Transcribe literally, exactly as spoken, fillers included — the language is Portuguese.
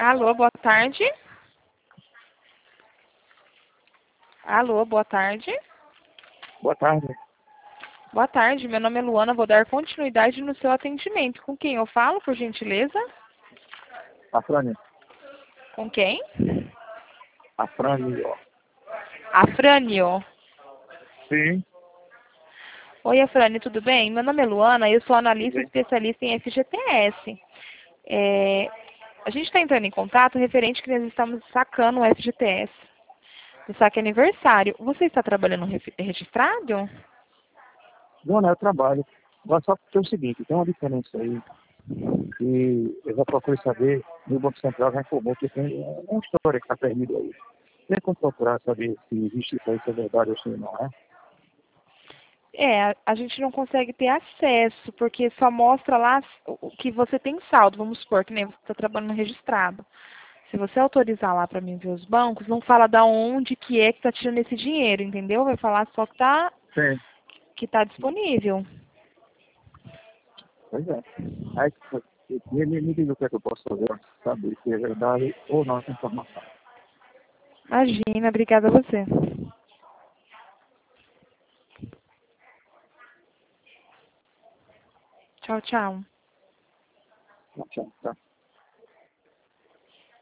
Alô, boa tarde. Alô, boa tarde. Boa tarde. Boa tarde, meu nome é Luana, vou dar continuidade no seu atendimento. Com quem eu falo, por gentileza? Afrânio. Com quem? Afrânio. Afrânio. Sim. Oi, Afrânio, tudo bem? Meu nome é Luana, eu sou analista Sim. especialista em F G T S. É, a gente está entrando em contato referente que nós estamos sacando o F G T S. O saque aniversário. Você está trabalhando ref- registrado? Luana, eu trabalho. Agora só porque é o seguinte, tem uma diferença aí que eu já procurei saber, e o Banco Central já informou que tem uma história que está perdida aí. Tem como procurar saber se existe isso aí, se é verdade ou se não é? É, a a gente não consegue ter acesso, porque só mostra lá o o que você tem saldo. Vamos supor que nem você está trabalhando registrado. Se você autorizar lá para mim ver os bancos, não fala da onde que é que está tirando esse dinheiro, entendeu? Vai falar só que está Sim. que tá disponível. Pois é. Aí me, me, me diga o que é que eu posso fazer para saber se é verdade ou não essa informação. Imagina, obrigada a você. Tchau, tchau. Tchau, tchau.